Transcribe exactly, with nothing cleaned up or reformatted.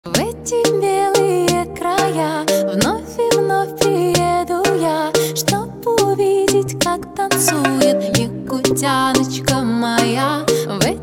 В эти белые края вновь и вновь приеду я, чтоб увидеть, как танцует якутяночка моя. В